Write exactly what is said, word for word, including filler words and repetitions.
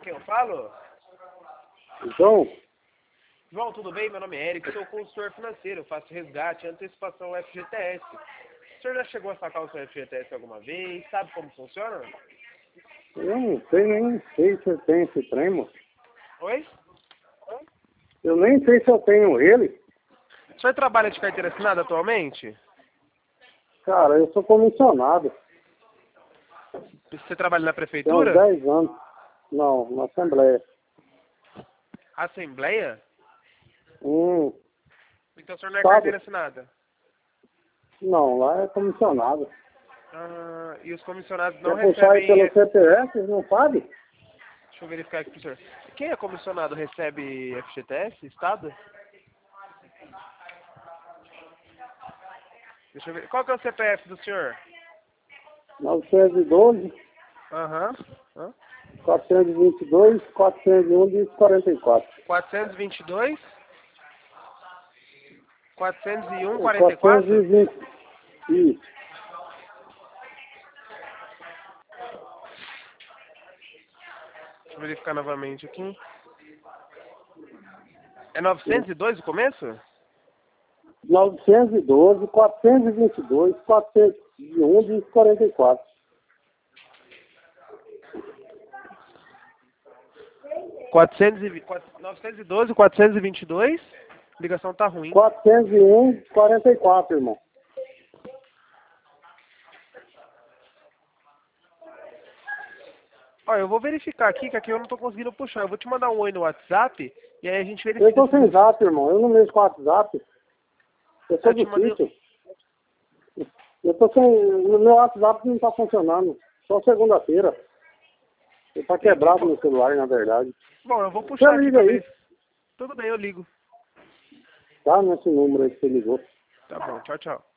quem eu falo? João? João, tudo bem? Meu nome é Eric, sou consultor financeiro, faço resgate e antecipação F G T S. O senhor já chegou a sacar o seu F G T S alguma vez? Sabe como funciona? Eu não sei, nem sei se eu tenho esse trem, moço. Oi? Eu nem sei se eu tenho ele. O senhor trabalha de carteira assinada atualmente? Cara, eu sou comissionado. Você trabalha na Tem uns prefeitura? dez anos. Não, na Assembleia. Assembleia? Hum, Então o senhor não é Sabe? carteira assinada? não, lá é comissionado. Ah, e os comissionados não Quer puxar aí recebem... pelo C P F, não sabe? Deixa eu verificar aqui pro senhor. Quem é comissionado recebe F G T S? Estado? Deixa eu ver. Qual que é o C P F do senhor? novecentos e doze, Aham. Hã? quatrocentos e vinte e dois, quatrocentos e um, quarenta e quatro. quatrocentos e vinte e dois, quatrocentos e um, É, quarenta e quatrocentos e quatro? vinte. Isso. Deixa eu verificar novamente aqui. É novecentos e dois o começo? novecentos e doze, quatrocentos e vinte e dois, quatrocentos e um, quarenta e quatro. quatrocentos e vinte, novecentos e doze, quatrocentos e vinte e dois. A ligação tá ruim. quatrocentos e um, quarenta e quatro, irmão. Ó, eu vou verificar aqui, que aqui eu não tô conseguindo puxar. Eu vou te mandar um oi no WhatsApp e aí a gente verifica. Eu tô se sem você- zap, irmão. Eu não mexo com WhatsApp. Eu sou Eu te mandei... difícil. Eu tô sem... O meu WhatsApp não tá funcionando. Só segunda-feira. Ele tá quebrado no celular, na verdade. Bom, eu vou puxar Você aqui liga pra aí. ver. Tudo bem, eu ligo. Tá nesse número aí que você ligou. Tá bom, tchau, tchau.